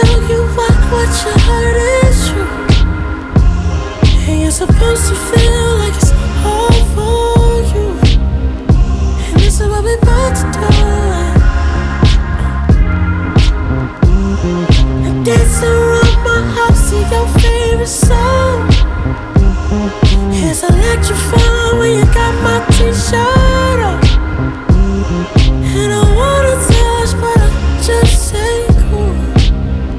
tell you what you heard is true. And you're supposed to feel like it's all for you. And this is what we about to do. And dancing around my house to your favorite song. It's electrifying when you got my t-shirt.